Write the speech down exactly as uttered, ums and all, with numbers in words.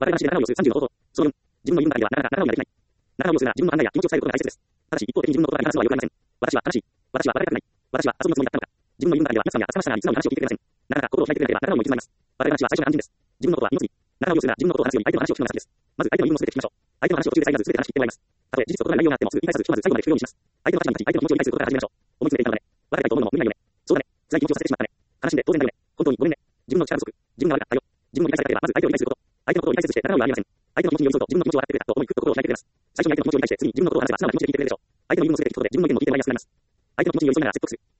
話しでななを要するさんじゅうの方法。そのよん、自分の言い分の場合にはなかなかなかができない。ななを要するなら自分の考えや気持ちを伝えることが大切です。ただし、一方的に自分の言葉に話すのはよくありません。私は悲しい。私は笑いたくない。私は遊びのつもりだったのか。自分の言い分の場合には、皆さんや厚かましさがいつも話を聞いてくれません。なかなか心を開いてくれなければ、なかなかも行き詰まります。笑い話は最初の安心です。自分のことは二の次。ななを要するなら自分のことを話すより相手の話を聞くのが先です。まず相手の言い分をすべて聞きましょう。相手の話を途中で遮らず全て話し切ってもらいます。たとえ事実と異なる内容があってもすぐ言い返さずひとまず最後まで聞くようにします。相手の立場に立ち相手の気持ちを理解することから始めましょう。思いついていたのね。笑いたいと思うのも無理ないよね。そうだね。辛い気持ちをさせてしまったね。悲しんで当然だよね。本当にごめんね。自分の力不足。自分が悪かったよ。自分の理解されなければまず相手を理解すること。相手のことを理解せずしてなかなか言われません。相手の気持ちに寄り添うと自分の気持ちを分かってくれたと思いぐっと心を開いてくれます。最初に相手の気持ちを理解して次に自分のことを話せば素直な気持ちで聞いてくれるでしょう。相手の言い分をすべて聞くことで自分の意見も聞いてもらいやすくなります。相手の気持ちに寄り添いながら説得する。